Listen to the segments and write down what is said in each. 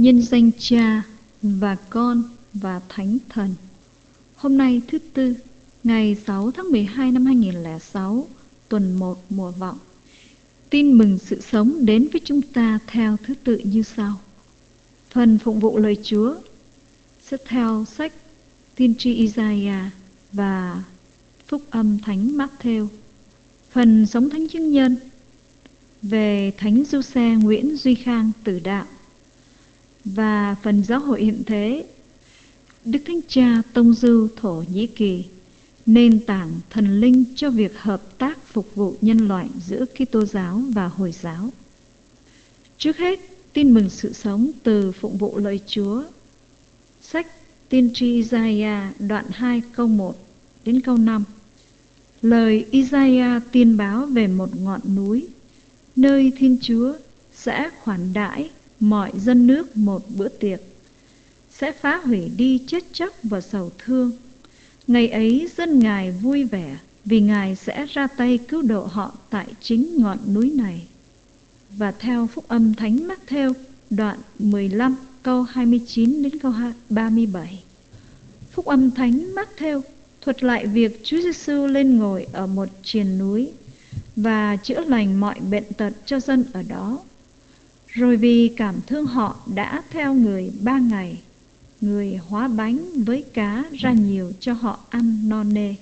Nhân danh Cha và Con và Thánh Thần. Hôm nay thứ Tư, ngày 6 tháng 12 năm 2006, tuần 1 mùa vọng. Tin mừng sự sống đến với chúng ta theo thứ tự như sau. Phần phụng vụ lời Chúa sẽ theo sách Tiên tri Isaiah và Phúc âm Thánh Matthew. Phần sống thánh chứng nhân về Thánh Giuse Nguyễn Duy Khang Tử Đạo. Và phần giáo hội hiện thế, Đức Thánh Cha Tông Du Thổ Nhĩ Kỳ, nền tảng thần linh cho việc hợp tác phục vụ nhân loại giữa Kitô giáo và Hồi giáo. Trước hết, tin mừng sự sống từ phụng vụ lời Chúa. Sách Tiên tri Isaiah đoạn 2 câu 1 đến câu 5. Lời Isaiah tiên báo về một ngọn núi, nơi Thiên Chúa sẽ khoản đãi mọi dân nước một bữa tiệc, sẽ phá hủy đi chết chóc và sầu thương. Ngày ấy dân Ngài vui vẻ, vì Ngài sẽ ra tay cứu độ họ tại chính ngọn núi này. Và theo Phúc âm Thánh Matthew đoạn 15 câu 29 đến câu 37. Phúc âm Thánh Matthew thuật lại việc Chúa Giêsu lên ngồi ở một triền núi và chữa lành mọi bệnh tật cho dân ở đó. Rồi vì cảm thương họ đã theo người 3 ngày, người hóa bánh với cá ra nhiều cho họ ăn no nê.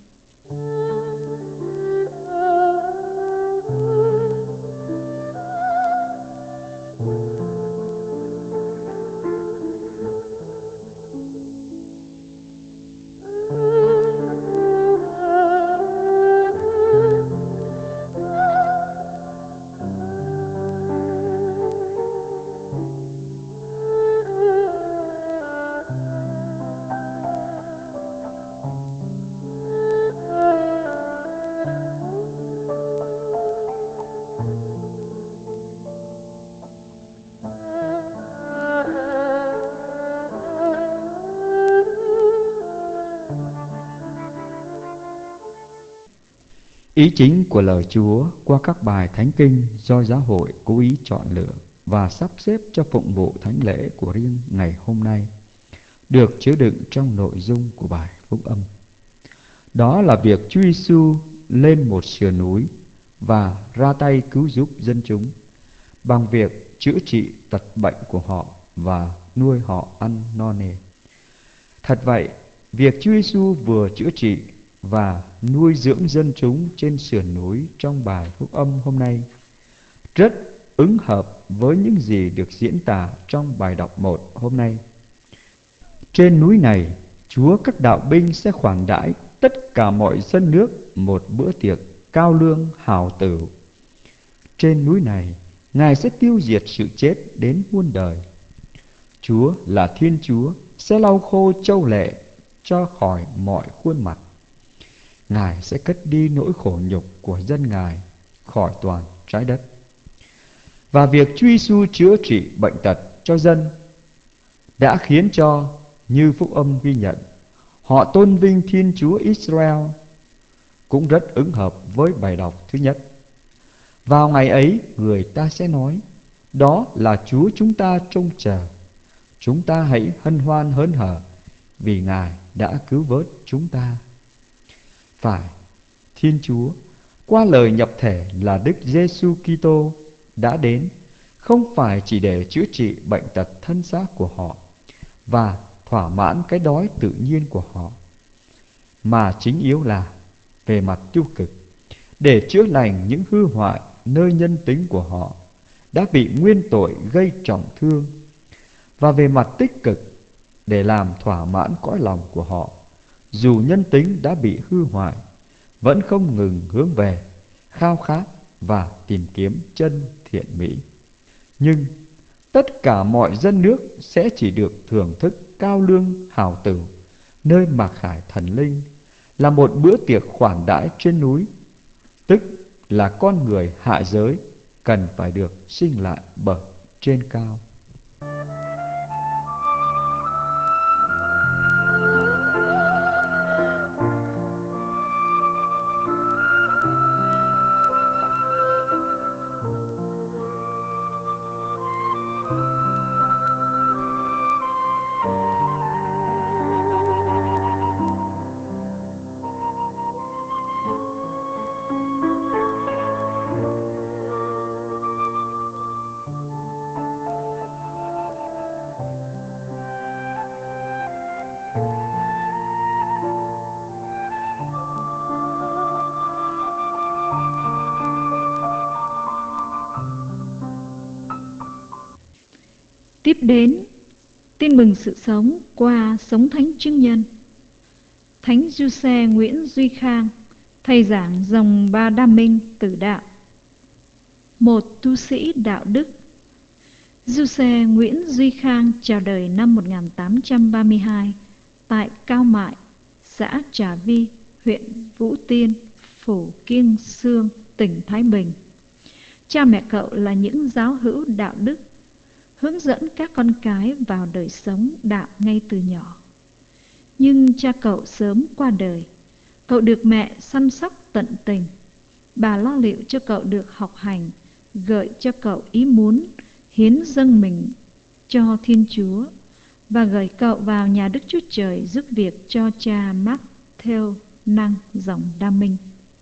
Ý chính của lời Chúa qua các bài thánh kinh do giáo hội cố ý chọn lựa và sắp xếp cho phụng vụ thánh lễ của riêng ngày hôm nay được chứa đựng trong nội dung của bài phúc âm. Đó là việc Chúa Giêsu lên một sườn núi và ra tay cứu giúp dân chúng bằng việc chữa trị tật bệnh của họ và nuôi họ ăn no nê. Thật vậy, việc Chúa Giêsu vừa chữa trị và nuôi dưỡng dân chúng trên sườn núi trong bài phúc âm hôm nay rất ứng hợp với những gì được diễn tả trong bài đọc 1 hôm nay. Trên núi này, Chúa các đạo binh sẽ khoản đãi tất cả mọi dân nước một bữa tiệc cao lương hào tửu. Trên núi này, Ngài sẽ tiêu diệt sự chết đến muôn đời. Chúa là Thiên Chúa sẽ lau khô châu lệ cho khỏi mọi khuôn mặt. Ngài sẽ cất đi nỗi khổ nhục của dân Ngài khỏi toàn trái đất. Và việc Chúa Giêsu chữa trị bệnh tật cho dân đã khiến cho, như phúc âm ghi nhận, họ tôn vinh Thiên Chúa Israel, cũng rất ứng hợp với bài đọc thứ nhất. Vào ngày ấy, người ta sẽ nói, đó là Chúa chúng ta trông chờ. Chúng ta hãy hân hoan hớn hở, vì Ngài đã cứu vớt chúng ta. Phải, Thiên Chúa qua lời nhập thể là Đức Giêsu Kitô đã đến không phải chỉ để chữa trị bệnh tật thân xác của họ và thỏa mãn cái đói tự nhiên của họ, mà chính yếu là về mặt tiêu cực để chữa lành những hư hoại nơi nhân tính của họ đã bị nguyên tội gây trọng thương, và về mặt tích cực để làm thỏa mãn cõi lòng của họ, dù nhân tính đã bị hư hoại, vẫn không ngừng hướng về, khao khát và tìm kiếm chân thiện mỹ. Nhưng tất cả mọi dân nước sẽ chỉ được thưởng thức cao lương hào tửu nơi mặc khải thần linh, là một bữa tiệc khoản đãi trên núi, tức là con người hạ giới cần phải được sinh lại bậc trên cao. Tiếp đến, tin mừng sự sống qua sống thánh chứng nhân. Thánh Giuse Nguyễn Duy Khang, thầy giảng dòng Ba Đa Minh Tử Đạo, một tu sĩ đạo đức. Giuse Nguyễn Duy Khang chào đời năm 1832 tại Cao Mại, xã Trà Vi, huyện Vũ Tiên, phủ Kiên Xương, tỉnh Thái Bình. Cha mẹ cậu là những giáo hữu đạo đức, hướng dẫn các con cái vào đời sống đạo ngay từ nhỏ. Nhưng cha cậu sớm qua đời. Cậu được mẹ săn sóc tận tình. Bà lo liệu cho cậu được học hành, gợi cho cậu ý muốn hiến dâng mình cho Thiên Chúa và gửi cậu vào nhà Đức Chúa Trời giúp việc cho cha Matthew Năng dòng Đa Minh.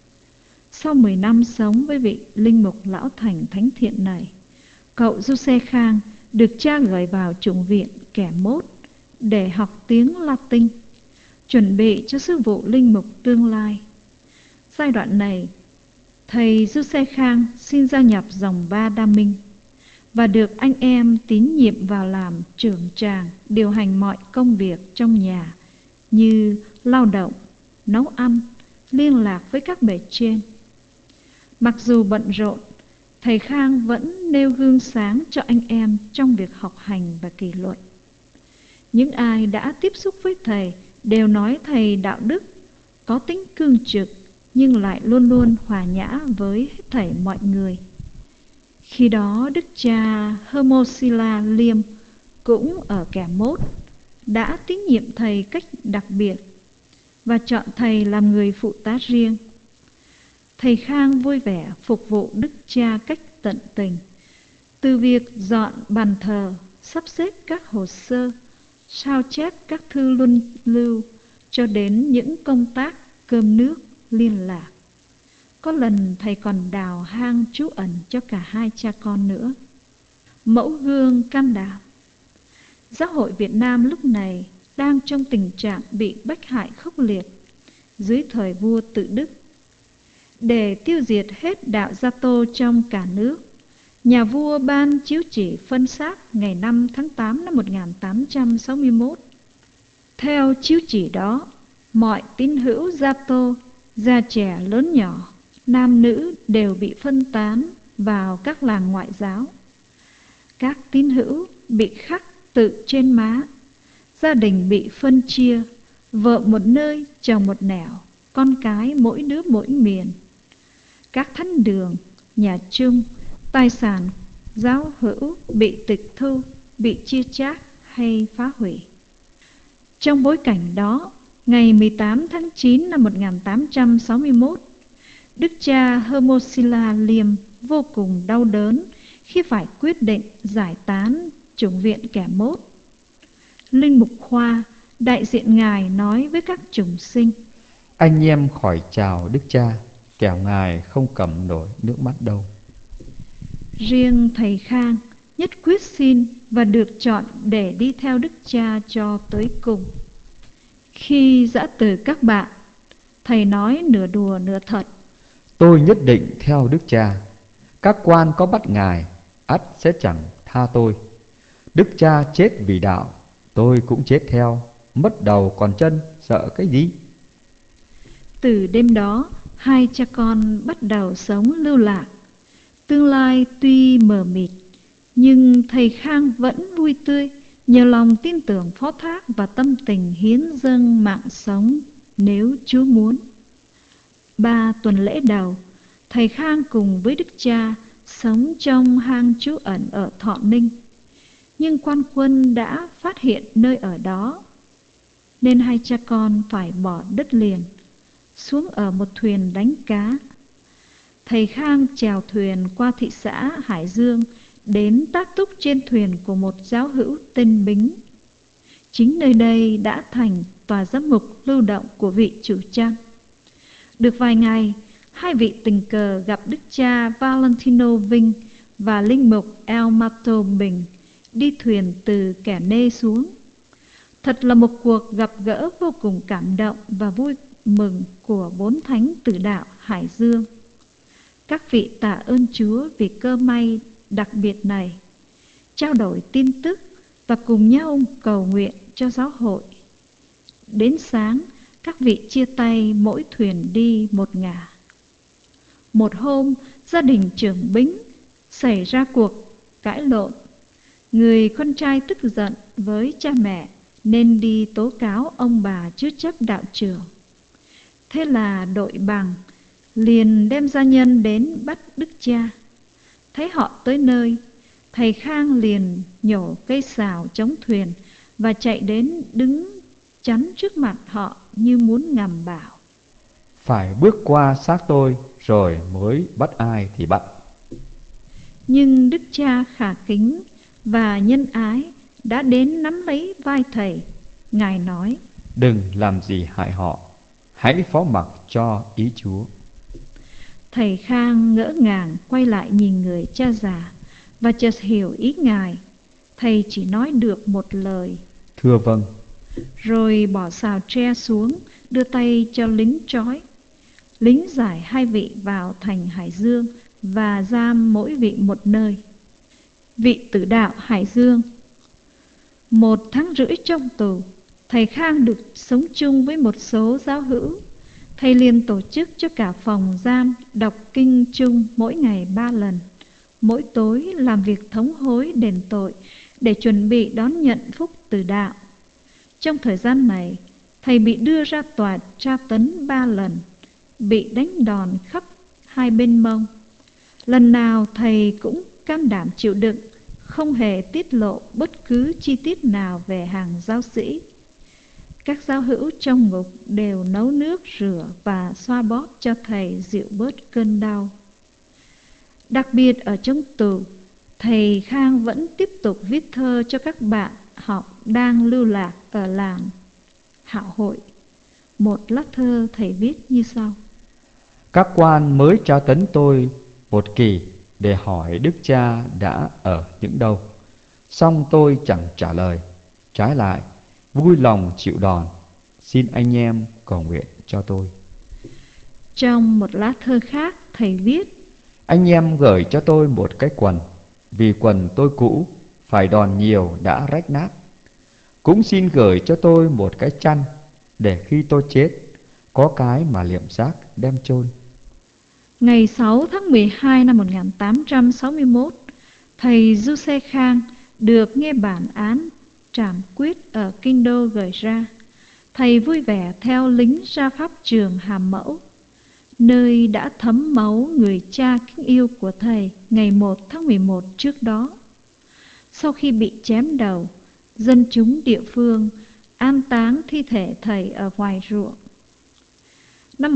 Sau 10 năm sống với vị linh mục lão thành thánh thiện này, cậu Giuse Khang được cha gửi vào chủng viện Kẻ Mốt để học tiếng Latin, chuẩn bị cho sứ vụ linh mục tương lai. Giai đoạn này, thầy Giuse Khang xin gia nhập dòng Ba Đa Minh và được anh em tín nhiệm vào làm trưởng tràng, điều hành mọi công việc trong nhà như lao động, nấu ăn, liên lạc với các bề trên. Mặc dù bận rộn, thầy Khang vẫn nêu gương sáng cho anh em trong việc học hành và kỷ luật. Những ai đã tiếp xúc với thầy đều nói thầy đạo đức, có tính cương trực nhưng lại luôn luôn hòa nhã với hết thảy mọi người. Khi đó Đức cha Hermosilla Liêm cũng ở Kẻ Mốt đã tín nhiệm thầy cách đặc biệt và chọn thầy làm người phụ tá riêng. Thầy Khang vui vẻ phục vụ Đức cha cách tận tình, từ việc dọn bàn thờ, sắp xếp các hồ sơ, sao chép các thư luân lưu cho đến những công tác cơm nước, liên lạc. Có lần thầy còn đào hang trú ẩn cho cả hai cha con nữa. Mẫu gương can đảm. Giáo hội Việt Nam lúc này đang trong tình trạng bị bách hại khốc liệt dưới thời vua Tự Đức. Để tiêu diệt hết đạo Gia Tô trong cả nước, nhà vua ban chiếu chỉ phân xác ngày 5 tháng 8 năm 1861. Theo chiếu chỉ đó, mọi tín hữu Gia Tô, già trẻ lớn nhỏ, nam nữ đều bị phân tán vào các làng ngoại giáo. Các tín hữu bị khắc tự trên má, gia đình bị phân chia, vợ một nơi, chồng một nẻo, con cái mỗi đứa mỗi miền. Các thánh đường, nhà chung, tài sản giáo hữu bị tịch thu, bị chia chác hay phá hủy. Trong bối cảnh đó, ngày 18 tháng 9 năm 1861, Đức cha Hermosilla Liêm vô cùng đau đớn khi phải quyết định giải tán chủng viện Kẻ Mốt. Linh mục Khoa, đại diện ngài nói với các chủng sinh: Anh em khỏi chào Đức cha, kẻo ngài không cầm nổi nước mắt đâu. Riêng thầy Khang nhất quyết xin và được chọn để đi theo Đức cha cho tới cùng. Khi giã từ các bạn, thầy nói nửa đùa nửa thật: Tôi nhất định theo Đức cha. Các quan có bắt ngài, ắt sẽ chẳng tha tôi. Đức cha chết vì đạo, tôi cũng chết theo. Mất đầu còn chân, sợ cái gì? Từ đêm đó, hai cha con bắt đầu sống lưu lạc. Tương lai tuy mờ mịt, nhưng thầy Khang vẫn vui tươi nhờ lòng tin tưởng phó thác và tâm tình hiến dâng mạng sống nếu Chúa muốn. 3 tuần lễ đầu, thầy Khang cùng với Đức cha sống trong hang trú ẩn ở Thọ Ninh. Nhưng quan quân đã phát hiện nơi ở đó, nên hai cha con phải bỏ đất liền, xuống ở một thuyền đánh cá. Thầy Khang chèo thuyền qua thị xã Hải Dương đến tác túc trên thuyền của một giáo hữu tên Bính. Chính nơi đây đã thành tòa giám mục lưu động của vị chủ trang. Được vài ngày, hai vị tình cờ gặp Đức cha Valentino Vinh và linh mục El Mato Bình đi thuyền từ Kẻ Nê xuống. Thật là một cuộc gặp gỡ vô cùng cảm động và vui mừng của 4 thánh tử đạo Hải Dương. Các vị tạ ơn Chúa vì cơ may đặc biệt này, trao đổi tin tức, và cùng nhau cầu nguyện cho giáo hội. Đến sáng, các vị chia tay, mỗi thuyền đi một ngả. Một hôm, gia đình trưởng Bính xảy ra cuộc cãi lộn. Người con trai tức giận với cha mẹ nên đi tố cáo ông bà chứa chấp đạo trưởng. Thế là đội bằng liền đem gia nhân đến bắt đức cha. Thấy họ tới nơi, thầy Khang liền nhổ cây sào chống thuyền và chạy đến đứng chắn trước mặt họ như muốn ngầm bảo: phải bước qua xác tôi rồi mới bắt ai thì bắt. Nhưng đức cha khả kính và nhân ái đã đến nắm lấy vai thầy. Ngài nói: đừng làm gì hại họ, hãy phó mặc cho ý Chúa. Thầy Khang ngỡ ngàng quay lại nhìn người cha già và chợt hiểu ý Ngài. Thầy chỉ nói được một lời: thưa vâng. Rồi bỏ sào tre xuống, đưa tay cho lính trói. Lính giải hai vị vào thành Hải Dương và giam mỗi vị một nơi. Vị tử đạo Hải Dương. 1 tháng rưỡi trong tù, thầy Khang được sống chung với một số giáo hữu. Thầy liền tổ chức cho cả phòng giam đọc kinh chung mỗi ngày 3 lần. Mỗi tối làm việc thống hối đền tội để chuẩn bị đón nhận phúc tử đạo. Trong thời gian này, thầy bị đưa ra tòa tra tấn 3 lần, bị đánh đòn khắp hai bên mông. Lần nào thầy cũng cam đảm chịu đựng, không hề tiết lộ bất cứ chi tiết nào về hàng giáo sĩ. Các giáo hữu trong ngục đều nấu nước rửa và xoa bóp cho thầy dịu bớt cơn đau. Đặc biệt ở trong tù, thầy Khang vẫn tiếp tục viết thơ cho các bạn học đang lưu lạc ở làng Hạo Hội. Một lá thơ thầy viết như sau: Các quan mới tra tấn tôi một kỳ để hỏi đức cha đã ở những đâu. Xong tôi chẳng trả lời, trái lại vui lòng chịu đòn. Xin anh em cầu nguyện cho tôi. Trong một lá thơ khác thầy viết: Anh em gửi cho tôi một cái quần, vì quần tôi cũ, phải đòn nhiều đã rách nát. Cũng xin gửi cho tôi một cái chăn, để khi tôi chết có cái mà liệm xác đem chôn. Ngày 6 tháng 12 năm 1861, thầy Giuse Khang được nghe bản án trảm quyết ở Kinh Đô gửi ra. Thầy vui vẻ theo lính ra pháp trường Hàm Mẫu, nơi đã thấm máu người cha kính yêu của thầy ngày 1 tháng 11 trước đó. Sau khi bị chém đầu, dân chúng địa phương an táng thi thể thầy ở ngoài ruộng. Năm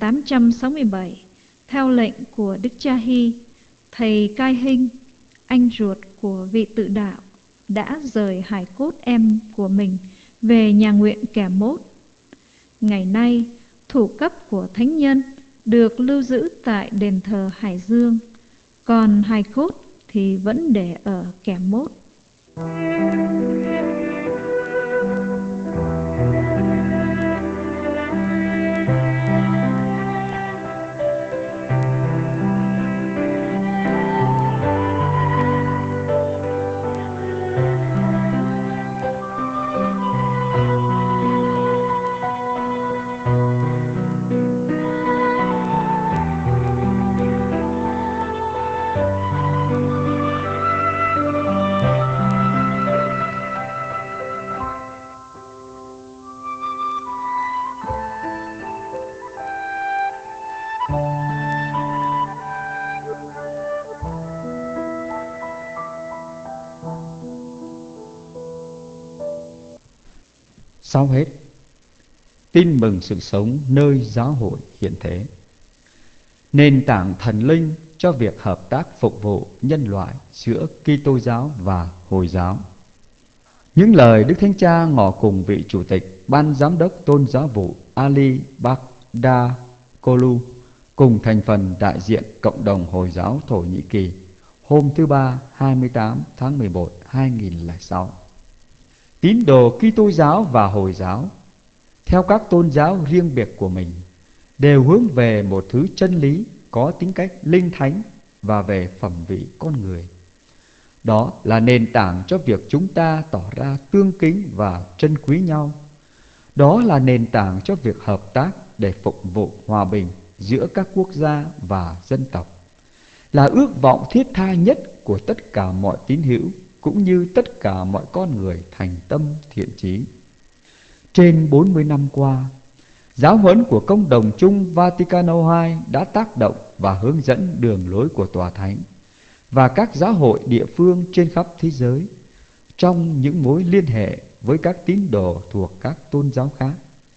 1867, theo lệnh của Đức Cha Hy, thầy Cai Hinh, anh ruột của vị tự đạo, đã rời hài cốt em của mình về nhà nguyện Kẻ Mốt. Ngày nay, thủ cấp của thánh nhân được lưu giữ tại đền thờ Hải Dương, còn hài cốt thì vẫn để ở Kẻ Mốt. Sau hết, tin mừng sự sống nơi giáo hội hiện thế, nền tảng thần linh cho việc hợp tác phục vụ nhân loại giữa Kitô giáo và Hồi giáo. Những lời Đức Thánh Cha ngỏ cùng vị chủ tịch ban giám đốc tôn giáo vụ Ali Baghdakoglu cùng thành phần đại diện cộng đồng Hồi giáo Thổ Nhĩ Kỳ hôm thứ Ba 28 tháng 11 2006. Tín đồ Kitô giáo và Hồi giáo, theo các tôn giáo riêng biệt của mình, đều hướng về một thứ chân lý có tính cách linh thánh và về phẩm vị con người. Đó là nền tảng cho việc chúng ta tỏ ra tương kính và trân quý nhau. Đó là nền tảng cho việc hợp tác để phục vụ hòa bình giữa các quốc gia và dân tộc, là ước vọng thiết tha nhất của tất cả mọi tín hữu cũng như tất cả mọi con người thành tâm thiện chí. Trên 40 năm qua, giáo huấn của Công đồng chung Vaticano II đã tác động và hướng dẫn đường lối của Tòa Thánh và các giáo hội địa phương trên khắp thế giới trong những mối liên hệ với các tín đồ thuộc các tôn giáo khác.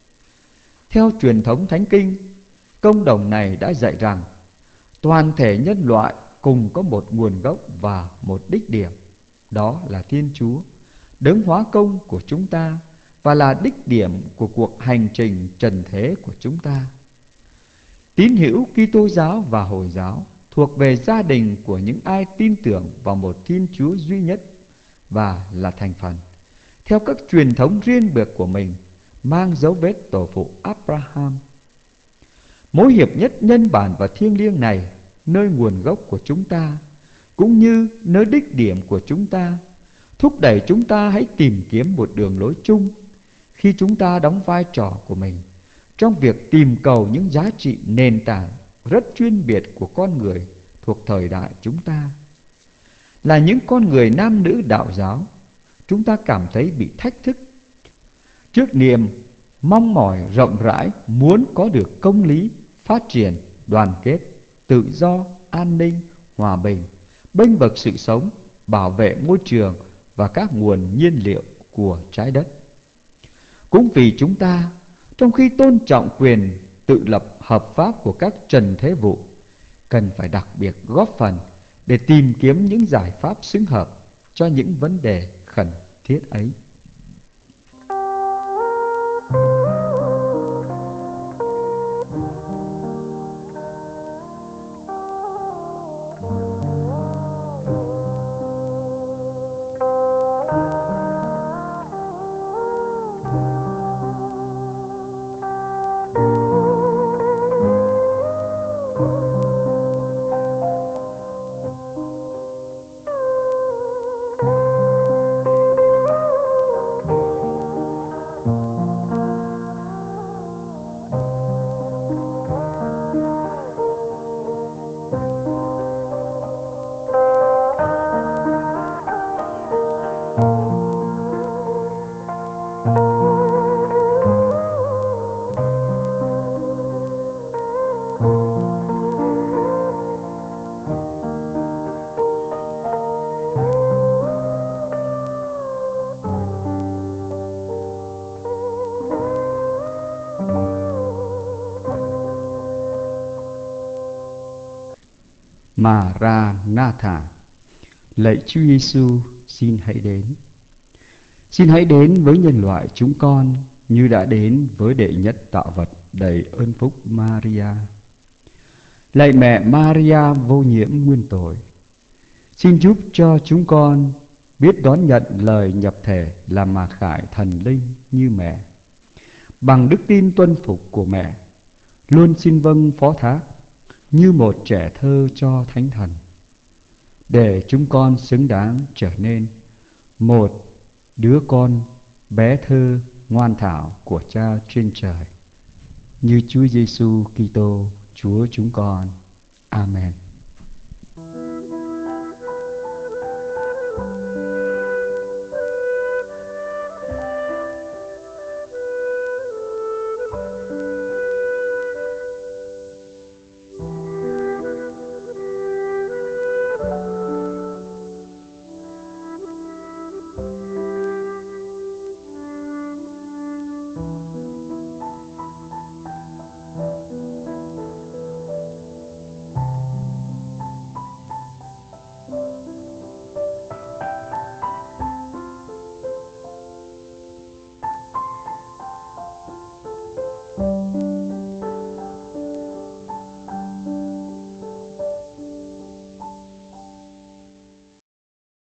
Theo truyền thống Thánh Kinh, công đồng này đã dạy rằng toàn thể nhân loại cùng có một nguồn gốc và một đích điểm, đó là Thiên Chúa, đấng hóa công của chúng ta và là đích điểm của cuộc hành trình trần thế của chúng ta. Tín hữu Kitô giáo và Hồi giáo thuộc về gia đình của những ai tin tưởng vào một Thiên Chúa duy nhất và là thành phần, theo các truyền thống riêng biệt của mình, mang dấu vết tổ phụ Abraham. Mối hiệp nhất nhân bản và thiêng liêng này, nơi nguồn gốc của chúng ta, cũng như nơi đích điểm của chúng ta, thúc đẩy chúng ta hãy tìm kiếm một đường lối chung khi chúng ta đóng vai trò của mình trong việc tìm cầu những giá trị nền tảng rất chuyên biệt của con người thuộc thời đại chúng ta. Là những con người nam nữ đạo giáo, chúng ta cảm thấy bị thách thức trước niềm mong mỏi rộng rãi muốn có được công lý, phát triển, đoàn kết, tự do, an ninh, hòa bình, bênh vực sự sống, bảo vệ môi trường và các nguồn nhiên liệu của trái đất. Cũng vì chúng ta, trong khi tôn trọng quyền tự lập hợp pháp của các trần thế vụ, cần phải đặc biệt góp phần để tìm kiếm những giải pháp xứng hợp cho những vấn đề khẩn thiết ấy. Maranatha, lạy Chúa Giêsu, xin hãy đến. Xin hãy đến với nhân loại chúng con như đã đến với đệ nhất tạo vật đầy ơn phúc Maria. Lạy mẹ Maria vô nhiễm nguyên tội, xin giúp cho chúng con biết đón nhận lời nhập thể làm mà khải thần linh như mẹ. Bằng đức tin tuân phục của mẹ, luôn xin vâng phó thác như một trẻ thơ cho Thánh Thần, để chúng con xứng đáng trở nên một đứa con bé thơ ngoan thảo của Cha trên trời, như Chúa Giêsu Kitô Chúa chúng con. Amen.